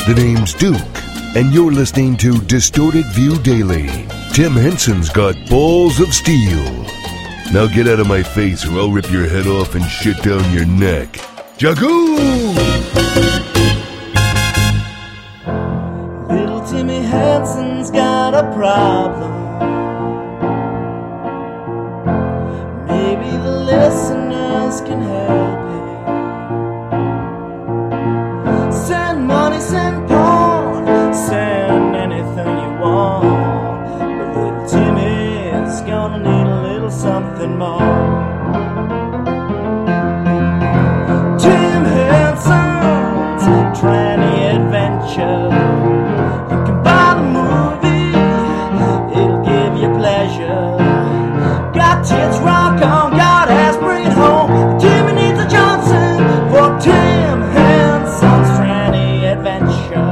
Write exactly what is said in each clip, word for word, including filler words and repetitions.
The name's Duke, and you're listening to Distorted View Daily. Tim Henson's got balls of steel. Now get out of my face or I'll rip your head off and shit down your neck. Jagoo! Little Timmy Henson's got a problem. Maybe the listeners can help him. Send money, send porn, send anything you want. But little Timmy's gonna need a little something more. Tim Henson's Tranny Adventure. You can buy the movie, it'll give you pleasure. Got tits, rock on, God has, bring it home. Timmy needs a Johnson for Tim Henson's Tranny Adventure.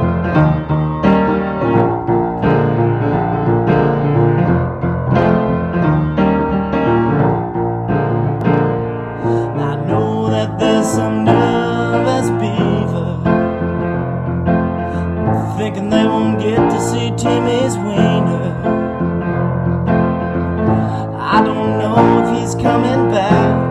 I know that there's some nervous beaver thinking they won't get to see Timmy's wiener. I don't know if he's coming back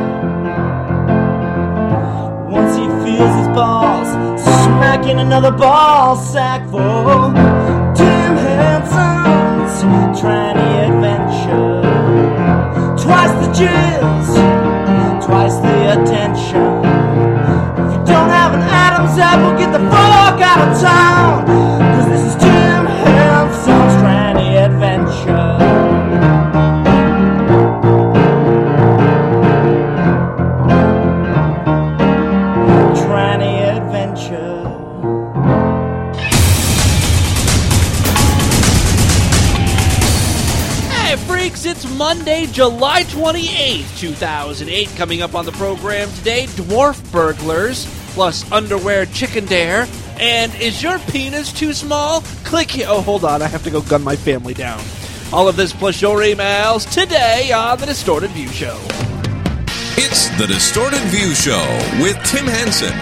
once he feels his balls smacking another ball sack for Tim Henson's Tranny Adventure. Twice the jizz, twice the attention. If you don't have an Adam's apple, get the fuck out of town, 'cause this is Tim Henson's Tranny Adventure. It's Monday, July twenty-eighth, two thousand eight. Coming up on the program today, dwarf burglars, plus underwear chicken dare, and is your penis too small? Click here. Oh, hold on, I have to go gun my family down. All of this plus your emails today on The Distorted View Show. It's The Distorted View Show with Tim Henson.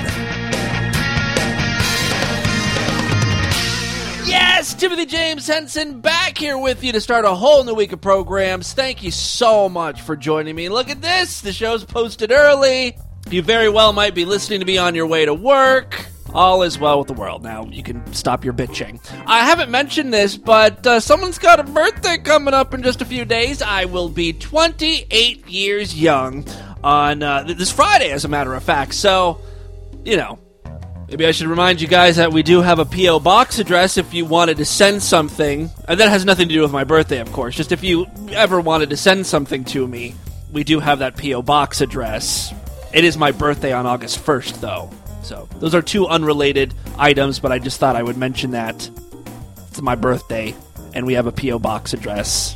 Yes, Timothy James Henson back here with you to start a whole new week of programs. Thank you so much for joining me. Look at this. The show's posted early. You very well might be listening to me on your way to work. All is well with the world. Now, you can stop your bitching. I haven't mentioned this, but uh, someone's got a birthday coming up in just a few days. I will be twenty-eight years young on uh, this Friday, as a matter of fact. So, you know, maybe I should remind you guys that we do have a P O box address if you wanted to send something. And that has nothing to do with my birthday, of course. Just if you ever wanted to send something to me, we do have that P O box address. It is my birthday on August first, though. So those are two unrelated items, but I just thought I would mention that. It's my birthday, and we have a P O box address.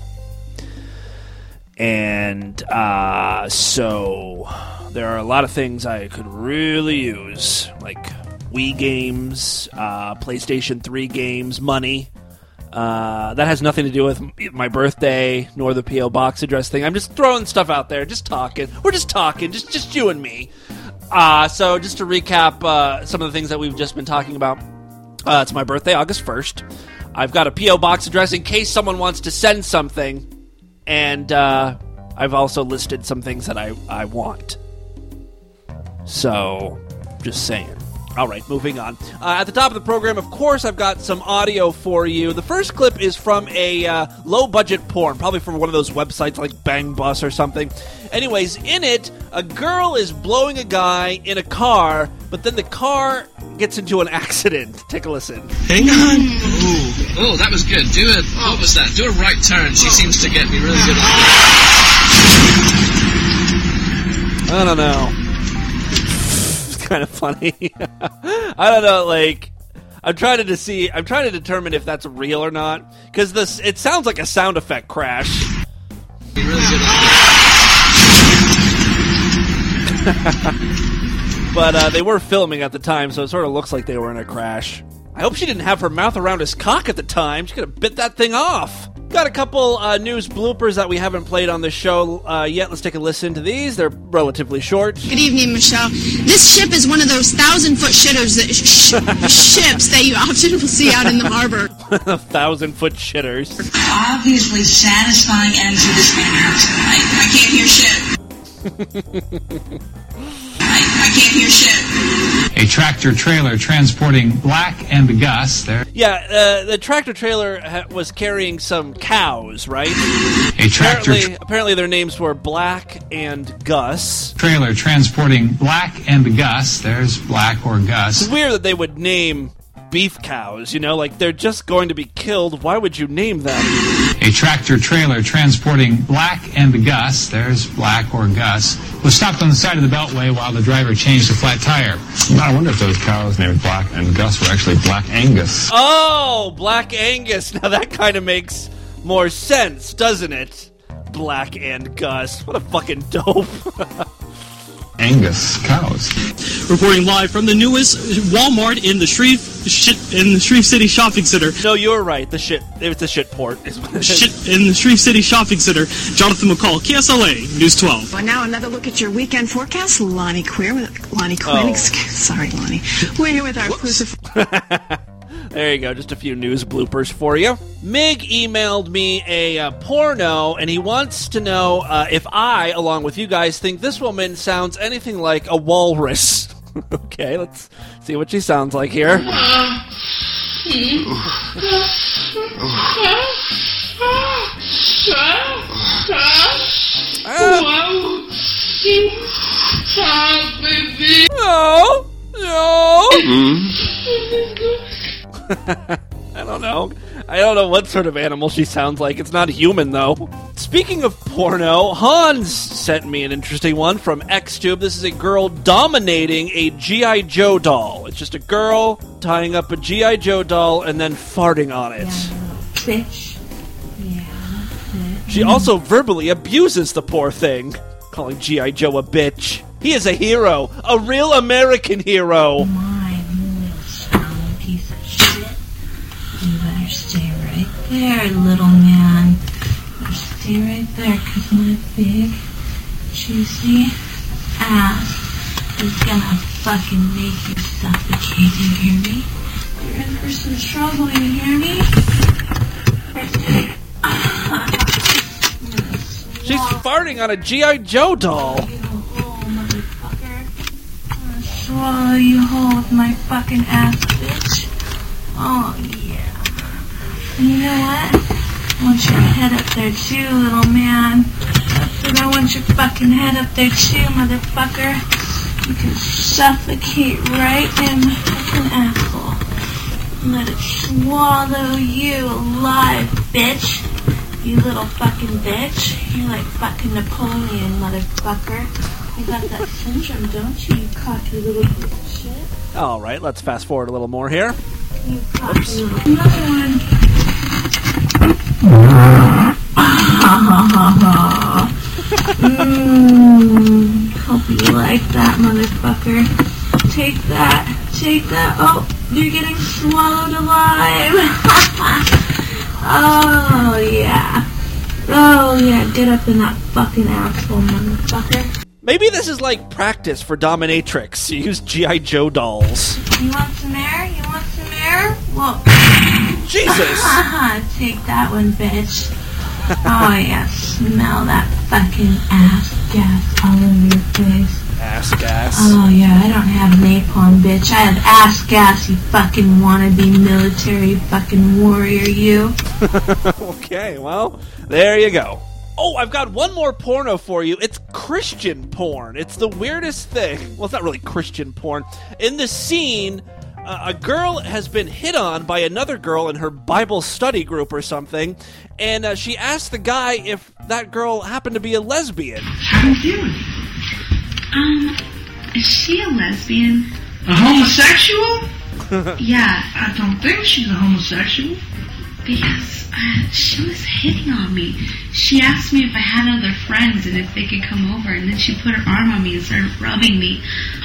And uh, so there are a lot of things I could really use, like Wii games, uh, PlayStation three games, money. Uh, that has nothing to do with my birthday, nor the P O box address thing. I'm just throwing stuff out there, just talking. We're just talking, just just you and me. Uh, so just to recap uh, some of the things that we've just been talking about, uh, it's my birthday, August first. I've got a P O box address in case someone wants to send something, and uh, I've also listed some things that I, I want. So, just saying. All right, moving on. Uh, at the top of the program, of course, I've got some audio for you. The first clip is from a uh, low-budget porn, probably from one of those websites like Bang Bus or something. Anyways, in it, a girl is blowing a guy in a car, but then the car gets into an accident. Take a listen. Hang on. Ooh. Oh, that was good. Do a, what was that? Do a right turn. She seems to get me really good at I don't know. Kind of funny. I don't know, like, I'm trying to see, I'm trying to determine if that's real or not, because this, it sounds like a sound effect crash. But uh, they were filming at the time, so it sort of looks like they were in a crash. I hope she didn't have her mouth around his cock at the time. She could have bit that thing off. Got a couple uh, news bloopers that we haven't played on the show uh, yet. Let's take a listen to these. They're relatively short. Good evening, Michelle. This ship is one of those thousand-foot shitters that sh- ships that you often will see out in the harbor. Thousand-foot shitters. Obviously satisfying end to this man. I, I can't hear shit. I, I can't hear shit. A tractor trailer transporting Black and Gus there. Yeah, uh, the tractor trailer ha- was carrying some cows, right? A tractor apparently, tra- apparently their names were Black and Gus. Trailer transporting Black and Gus. There's Black or Gus. It's weird that they would name beef cows, you know? Like, they're just going to be killed. Why would you name them? A tractor trailer transporting Black and Gus, there's Black or Gus, was stopped on the side of the beltway while the driver changed a flat tire. I wonder if those cows named Black and Gus were actually Black Angus. Oh, Black Angus. Now that kind of makes more sense, doesn't it? Black and Gus. What a fucking dope. Angus cows. Reporting live from the newest Walmart in the Shreve shit in the Shreve City Shopping Center. No, you're right. The shit. It's a shit port. Shit in the Shreve City Shopping Center. Jonathan McCall, K S L A News twelve. Well, now another look at your weekend forecast. Lonnie Queer with Lonnie Quinn. Oh. Excuse, sorry, Lonnie. We're here with our exclusive. There you go, just a few news bloopers for you. Mig emailed me a uh, porno, and he wants to know uh, if I, along with you guys, think this woman sounds anything like a walrus. Okay, let's see what she sounds like here. Oh, no. I don't know. I don't know what sort of animal she sounds like. It's not human, though. Speaking of porno, Hans sent me an interesting one from Xtube. This is a girl dominating a G I. Joe doll. It's just a girl tying up a G I. Joe doll and then farting on it. Yeah, bitch. Yeah, bitch. She also verbally abuses the poor thing, calling G I. Joe a bitch. He is a hero. A real American hero. My little sound piece of shit. You better stay right there, little man. You better stay right there, because my big, juicy ass is gonna fucking make you suffocate. You hear me? You're in for some trouble, you hear me? She's farting on a G I. Joe doll. Swallow you whole with my fucking ass, bitch. Oh, yeah. And you know what? I want your head up there too, little man. I said I want your fucking head up there too, motherfucker. You can suffocate right in my fucking asshole. Let it swallow you alive, bitch. You little fucking bitch. You're like fucking Napoleon, motherfucker. You got that syndrome, don't you, you cocky little shit? All right, let's fast forward a little more here. You cocky Oops. Little... Another one. Mmm. Hope you like that, motherfucker. Take that. Take that. Oh, you're getting swallowed alive. Oh, yeah. Oh, yeah. Get up in that fucking asshole, motherfucker. Maybe this is like practice for dominatrix. You use G I. Joe dolls. You want some air? You want some air? Well, Jesus! Take that one, bitch. Oh, yeah. Smell that fucking ass gas all over your face. Ass gas? Oh, yeah. I don't have napalm, bitch. I have ass gas, you fucking wannabe military fucking warrior, you. Okay, well, there you go. Oh, I've got one more porno for you. It's Christian porn. It's the weirdest thing. Well, it's not really Christian porn. In the scene, uh, a girl has been hit on by another girl in her Bible study group or something, and uh, she asked the guy if that girl happened to be a lesbian. How you doing? Um, is she a lesbian? A homosexual? Yeah, I don't think she's a homosexual. Because uh, she was hitting on me. She asked me if I had other friends and if they could come over, and then she put her arm on me and started rubbing me. I think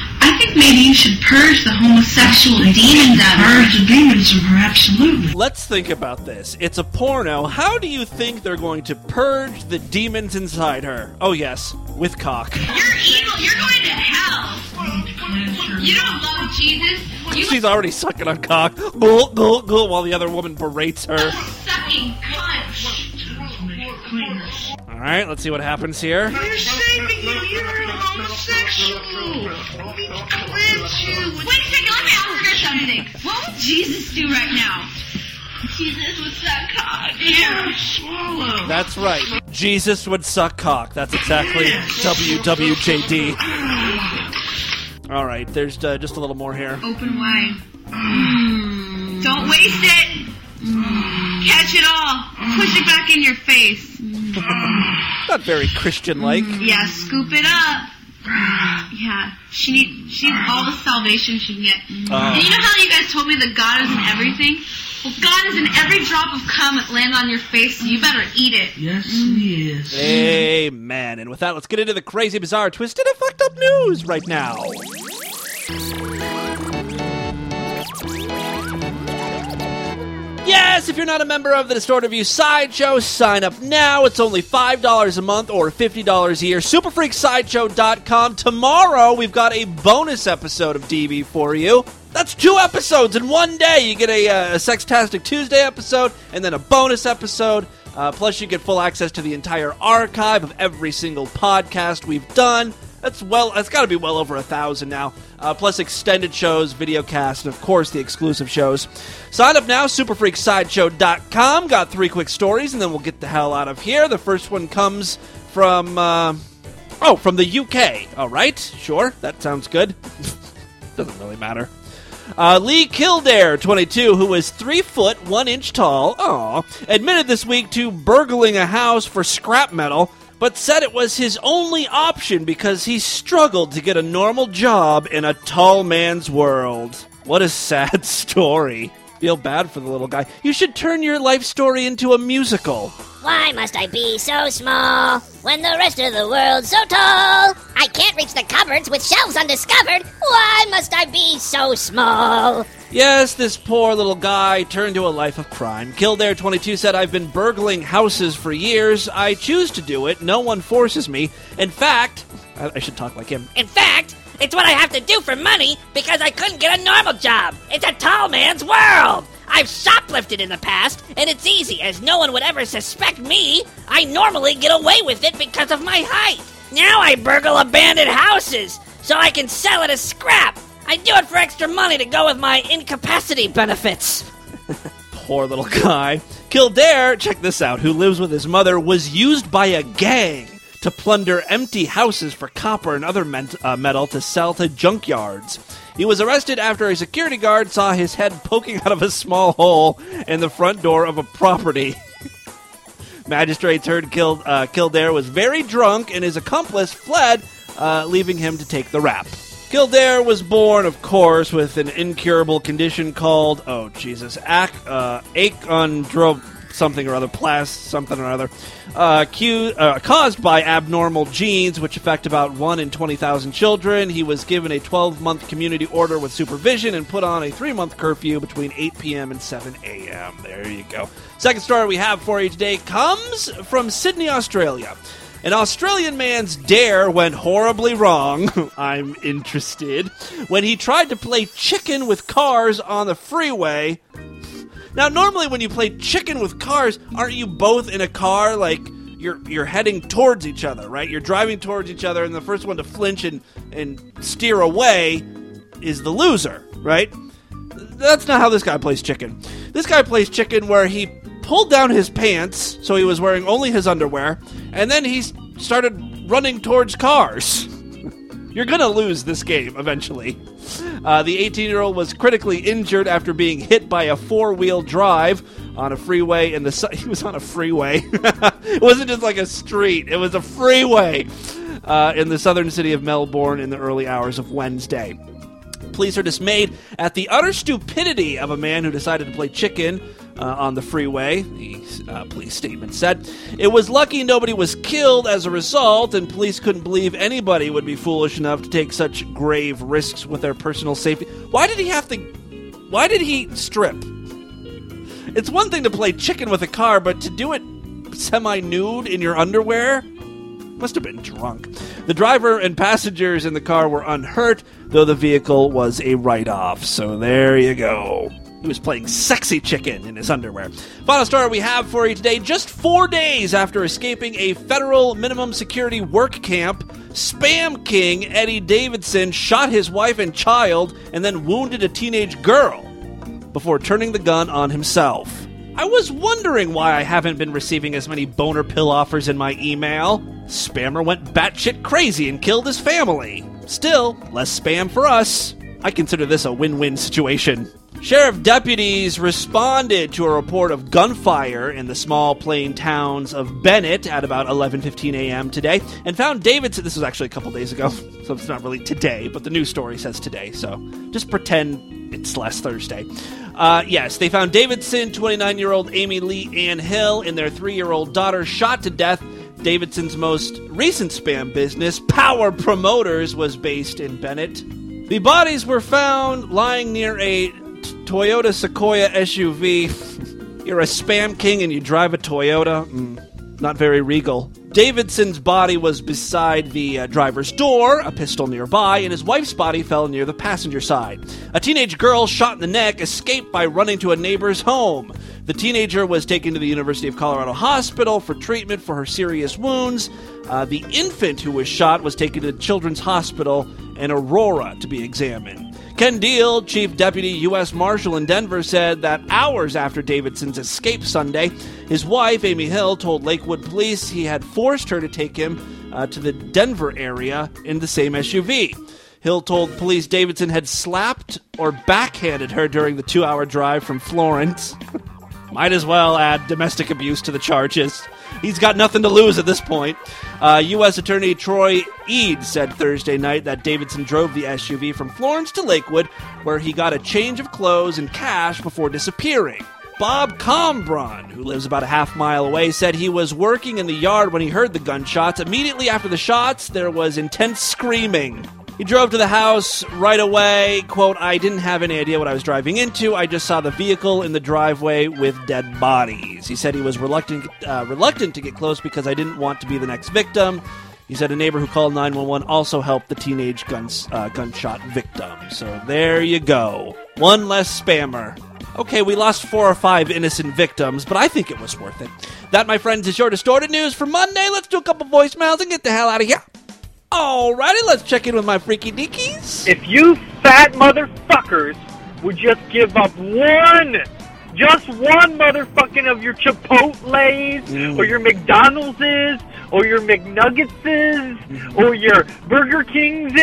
think maybe you should purge the homosexual demons out of her. Purge the demons from her, absolutely. Let's think about this. It's a porno. How do you think they're going to purge the demons inside her? Oh, yes, with cock. You're evil. You're going to hell. You don't love Jesus. You She's already sucking on cock. Gulp, gulp, gulp, while the other woman berates her. sucking cunt. All right, let's see what happens here. You're saving you. You're a homosexual. We cleanse you. Wait a second, let me ask her something. What would Jesus do right now? Jesus would suck cock. Yeah, swallow. That's right. Jesus would suck cock. That's exactly W W J D. All right, there's uh, just a little more here. Open wide. Mm. Don't waste it. Mm. Catch it all. Push it back in your face. Not very Christian-like. Yeah, scoop it up. Yeah, she needs she needs all the salvation she can get. Uh. And you know how you guys told me that God is in everything? Well, God is in every drop of cum that lands on your face, so you better eat it. Yes, he is. Amen. And with that, let's get into the crazy, bizarre, twisted, and fucked up news right now. Yes, if you're not a member of the Distorted View Sideshow, sign up now. It's only five dollars a month or fifty dollars a year. super freak sideshow dot com. Tomorrow, we've got a bonus episode of D V for you. That's two episodes in one day. You get a, uh, a Sextastic Tuesday episode and then a bonus episode. Uh, plus, you get full access to the entire archive of every single podcast we've done. That's well, that's got to be well over a thousand now. Uh, plus extended shows, video casts, and of course the exclusive shows. Sign up now, super freak sideshow dot com. Got three quick stories, and then we'll get the hell out of here. The first one comes from, uh, oh, from the U K. All right, sure, that sounds good. Doesn't really matter. Uh, Lee Kildare, twenty-two, who was three foot one inch tall, aw, admitted this week to burgling a house for scrap metal, but said it was his only option because he struggled to get a normal job in a tall man's world. What a sad story. Feel bad for the little guy. You should turn your life story into a musical. Why must I be so small when the rest of the world's so tall? I can't reach the cupboards with shelves undiscovered. Why must I be so small? Yes, this poor little guy turned to a life of crime. Kildare, twenty-two, said, I've been burgling houses for years. I choose to do it. No one forces me. In fact, I, I should talk like him. In fact, it's what I have to do for money because I couldn't get a normal job. It's a tall man's world. I've shoplifted in the past, and it's easy, as no one would ever suspect me. I normally get away with it because of my height. Now I burgle abandoned houses, so I can sell it as scrap. I do it for extra money to go with my incapacity benefits. Poor little guy. Kildare, check this out, who lives with his mother, was used by a gang to plunder empty houses for copper and other ment- uh, metal to sell to junkyards. He was arrested after a security guard saw his head poking out of a small hole in the front door of a property. Magistrates heard Kild- uh, Kildare was very drunk and his accomplice fled, uh, leaving him to take the rap. Kildare was born, of course, with an incurable condition called, oh, Jesus, ac- uh, achondro... something or other, plas something or other, uh, cu- uh, caused by abnormal genes, which affect about one in twenty thousand children. He was given a twelve-month community order with supervision and put on a three-month curfew between eight p.m. and seven a.m. There you go. Second story we have for you today comes from Sydney, Australia. An Australian man's dare went horribly wrong, I'm interested, when he tried to play chicken with cars on the freeway. Now, normally when you play chicken with cars, aren't you both in a car, like, you're you're heading towards each other, right? You're driving towards each other, and the first one to flinch and, and steer away is the loser, right? That's not how this guy plays chicken. This guy plays chicken where he pulled down his pants, so he was wearing only his underwear, and then he started running towards cars. You're going to lose this game eventually. Uh, the eighteen-year-old was critically injured after being hit by a four-wheel drive on a freeway in the... Su- he was on a freeway. It wasn't just like a street. It was a freeway uh, in the southern city of Melbourne in the early hours of Wednesday. Police are dismayed at the utter stupidity of a man who decided to play chicken uh, on the freeway, the uh, police statement said. It was lucky nobody was killed as a result, and police couldn't believe anybody would be foolish enough to take such grave risks with their personal safety. Why did he have to... Why did he strip? It's one thing to play chicken with a car, but to do it semi-nude in your underwear? Must have been drunk. The driver and passengers in the car were unhurt, though the vehicle was a write-off. So there you go. He was playing sexy chicken in his underwear. Final story we have for you today. Just four days after escaping a federal minimum security work camp, Spam King Eddie Davidson shot his wife and child and then wounded a teenage girl before turning the gun on himself. I was wondering why I haven't been receiving as many boner pill offers in my email. Spammer went batshit crazy and killed his family. Still, less spam for us. I consider this a win-win situation. Sheriff deputies responded to a report of gunfire in the small plain towns of Bennett at about eleven fifteen a.m. today and found Davidson. This was actually a couple days ago, so it's not really today, but the news story says today, so just pretend it's last Thursday. Uh, yes, they found Davidson, twenty-nine-year-old Amy Lee Ann Hill, and their three-year-old daughter shot to death. Davidson's most recent spam business, Power Promoters, was based in Bennett. The bodies were found lying near a Toyota Sequoia S U V. You're a spam king and you drive a Toyota? Mm, not very regal. Davidson's body was beside the uh, driver's door, a pistol nearby, and his wife's body fell near the passenger side. A teenage girl shot in the neck escaped by running to a neighbor's home. The teenager was taken to the University of Colorado Hospital for treatment for her serious wounds. Uh, the infant who was shot was taken to Children's Hospital in Aurora to be examined. Ken Deal, Chief Deputy U S Marshal in Denver, said that hours after Davidson's escape Sunday, his wife, Amy Hill, told Lakewood police he had forced her to take him uh, to the Denver area in the same S U V. Hill told police Davidson had slapped or backhanded her during the two-hour drive from Florence. Might as well add domestic abuse to the charges. He's got nothing to lose at this point. Uh, U S Attorney Troy Eads said Thursday night that Davidson drove the S U V from Florence to Lakewood, where he got a change of clothes and cash before disappearing. Bob Combron, who lives about a half mile away, said he was working in the yard when he heard the gunshots. Immediately after the shots, there was intense screaming. He drove to the house right away. Quote, I didn't have any idea what I was driving into. I just saw the vehicle in the driveway with dead bodies. He said he was reluctant uh, reluctant to get close because I didn't want to be the next victim. He said a neighbor who called nine one one also helped the teenage guns, uh, gunshot victim. So there you go. One less spammer. Okay, we lost four or five innocent victims, but I think it was worth it. That, my friends, is your Distorted News for Monday. Let's do a couple voicemails and get the hell out of here. Alrighty, let's check in with my freaky deakies. If you fat motherfuckers would just give up one, just one motherfucking of your Chipotle's, mm. or your McDonald's, or your McNuggets, mm. or your Burger King's,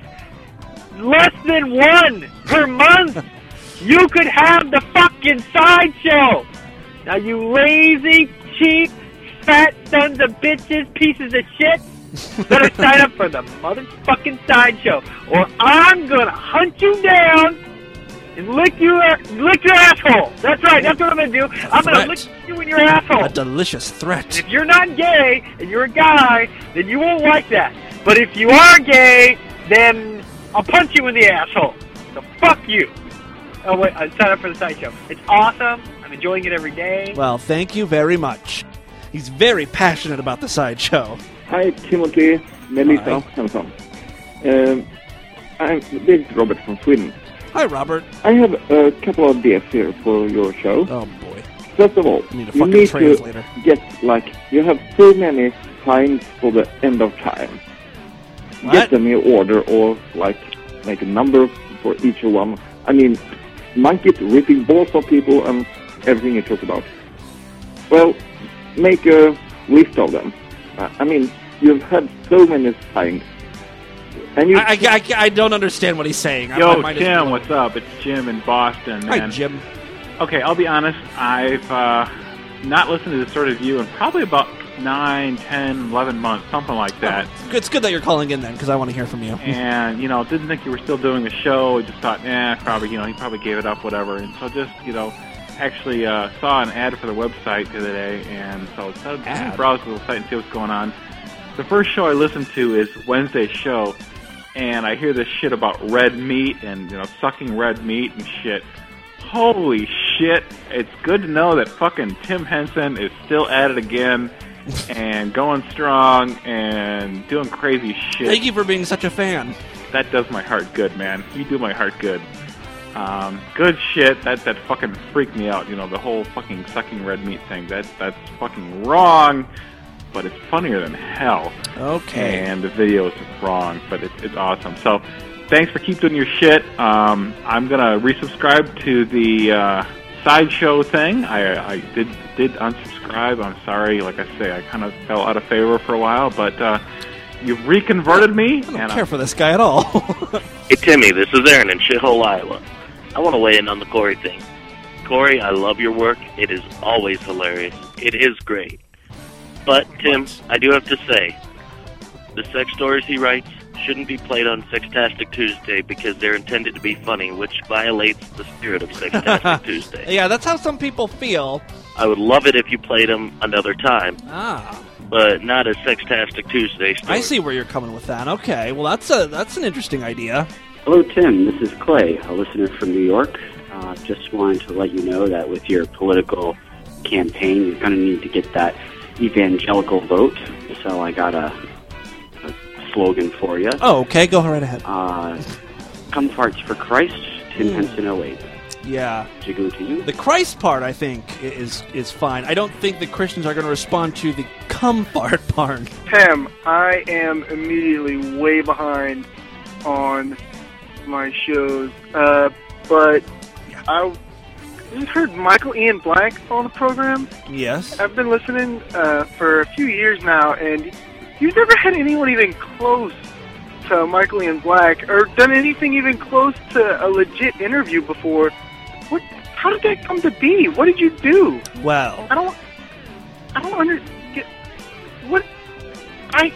less than one per month, you could have the fucking sideshow. Now, you lazy, cheap, fat sons of bitches, pieces of shit, better sign up for the motherfucking sideshow, or I'm gonna hunt you down and lick your lick your asshole. That's right. That's what I'm gonna do. A I'm threat. gonna lick you in your asshole. A delicious threat. If you're not gay and you're a guy, then you won't like that. But if you are gay, then I'll punch you in the asshole. So fuck you. Oh wait, I signed up for the sideshow. It's awesome. I'm enjoying it every day. Well, thank you very much. He's very passionate about the sideshow. Hi, Timothy, Melissa, Hanson. Um, I'm, this is Robert from Sweden. Hi, Robert. I have a couple of ideas here for your show. Oh, boy. First of all, you need, a you need translator. to get, like, you have so many signs for the end of time. What? Get them in order or, like, make a number for each one. I mean, monkey ripping balls of people and everything you talk about. Well, make a list of them. I mean, you've had so many signs. And you I, I, I, I don't understand what he's saying. Yo, Tim, what's up? It's Jim in Boston. Hi, man. Jim. Okay, I'll be honest. I've uh, not listened to Distorted View in probably about nine, ten, eleven months, something like that. Oh, it's good that you're calling in then, because I want to hear from you. And, you know, didn't think you were still doing the show. I just thought, eh, probably, you know, he probably gave it up, whatever. And so just, you know, actually uh, saw an ad for the website the other day, and so I decided to browse the site and see what's going on. The first show I listened to is Wednesday's show, and I hear this shit about red meat and, you know, sucking red meat and shit. Holy shit. It's good to know that fucking Tim Henson is still at it again and going strong and doing crazy shit. Thank you for being such a fan. That does my heart good, man. You do my heart good. Um, good shit. That that fucking freaked me out. You know, the whole fucking sucking red meat thing. That that's fucking wrong, but it's funnier than hell. Okay. And the video is wrong, but it's it's awesome. So, thanks for keep doing your shit. Um, I'm gonna resubscribe to the uh, sideshow thing. I I did did unsubscribe. I'm sorry. Like I say, I kind of fell out of favor for a while, but uh, you've reconverted me. I don't and care I'm, for this guy at all. Hey, Timmy, this is Aaron in Shithole, Iowa. I want to weigh in on the Corey thing. Corey, I love your work. It is always hilarious. It is great. But, Tim, I do have to say, the sex stories he writes shouldn't be played on Sextastic Tuesday because they're intended to be funny, which violates the spirit of Sextastic Tuesday. Yeah, that's how some people feel. I would love it if you played them another time. Ah. But not a Sextastic Tuesday story. I see where you're coming with that. Okay, well, that's a that's an interesting idea. Hello, Tim. This is Clay, a listener from New York. Uh, just wanted to let you know that with your political campaign, you're going to need to get that evangelical vote. So I got a, a slogan for you. Oh, okay. Go right ahead. Uh, come farts for Christ, Tim Mm. Henson oh eight. Yeah. Jiggle to you. The Christ part, I think, is is fine. I don't think the Christians are going to respond to the cum fart part. Tim, I am immediately way behind on my shows, uh, but I just heard Michael Ian Black on the program. Yes. I've been listening uh, for a few years now, and you've never had anyone even close to Michael Ian Black, or done anything even close to a legit interview before. What? How did that come to be? What did you do? Well, I don't. I don't understand. What? I.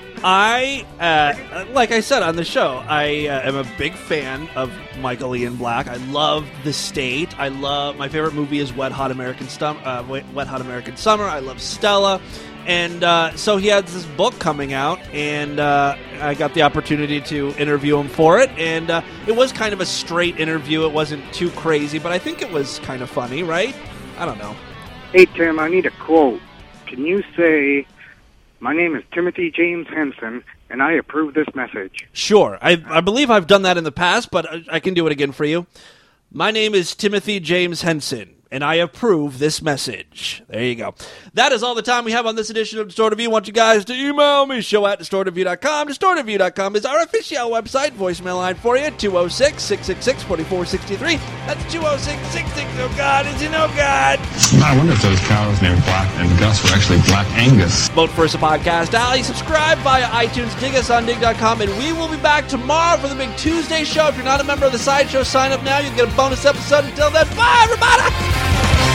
I, uh, like I said on the show, I uh, am a big fan of Michael Ian Black. I love The State. I love, my favorite movie is Wet Hot American Stum- uh, Wet Hot American Summer. I love Stella. And uh, so he has this book coming out, and uh, I got the opportunity to interview him for it. And uh, it was kind of a straight interview. It wasn't too crazy, but I think it was kind of funny, right? I don't know. Hey, Tim, I need a quote. Can you say, "My name is Timothy James Henson, and I approve this message"? Sure. I, I believe I've done that in the past, but I, I can do it again for you. My name is Timothy James Henson, and I approve this message. There you go. That is all the time we have on this edition of Distorted View. I want you guys to email me, show at distorted view dot com. distorted view dot com is our official website. Voicemail line for you, two oh six, six six six, four four six three. That's two oh six, six six six. Oh, God, is you know God? I wonder if those cows named Black and Gus were actually Black Angus. Vote for us a podcast alley. Subscribe via iTunes. Dig us on dig dot com. And we will be back tomorrow for the big Tuesday show. If you're not a member of the Sideshow, sign up now. You'll get a bonus episode. Until then, bye, everybody!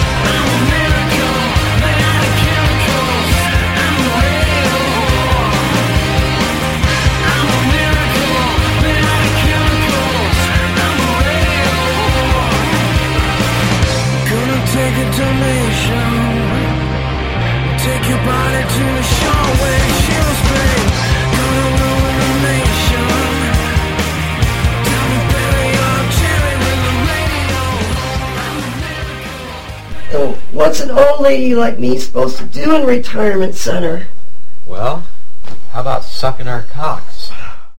Take a donation. Take your body to the shore where she'll spring. Gonna ruin the nation. Tell me, Billy, you're chilling with the radio. Oh, what's an old lady like me supposed to do in a retirement center? Well, how about sucking our cock?